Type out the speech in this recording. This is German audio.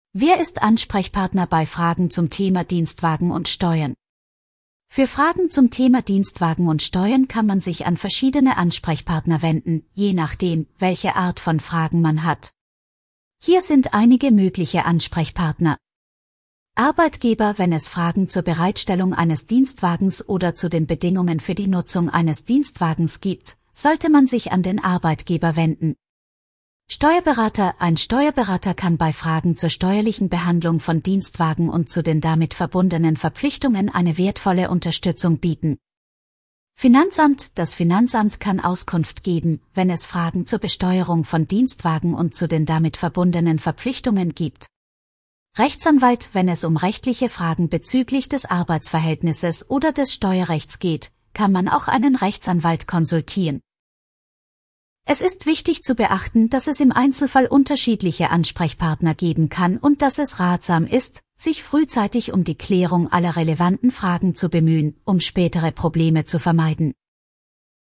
Wer ist Ansprechpartner bei Fragen zum Thema Dienstwagen und Steuern? Für Fragen zum Thema Dienstwagen und Steuern kann man sich an verschiedene Ansprechpartner wenden, je nachdem, welche Art von Fragen man hat. Hier sind einige mögliche Ansprechpartner. Arbeitgeber, wenn es Fragen zur Bereitstellung eines Dienstwagens oder zu den Bedingungen für die Nutzung eines Dienstwagens gibt, sollte man sich an den Arbeitgeber wenden. Steuerberater. Ein Steuerberater kann bei Fragen zur steuerlichen Behandlung von Dienstwagen und zu den damit verbundenen Verpflichtungen eine wertvolle Unterstützung bieten. Finanzamt. Das Finanzamt kann Auskunft geben, wenn es Fragen zur Besteuerung von Dienstwagen und zu den damit verbundenen Verpflichtungen gibt. Rechtsanwalt. Wenn es um rechtliche Fragen bezüglich des Arbeitsverhältnisses oder des Steuerrechts geht, kann man auch einen Rechtsanwalt konsultieren. Es ist wichtig zu beachten, dass es im Einzelfall unterschiedliche Ansprechpartner geben kann und dass es ratsam ist, sich frühzeitig um die Klärung aller relevanten Fragen zu bemühen, um spätere Probleme zu vermeiden.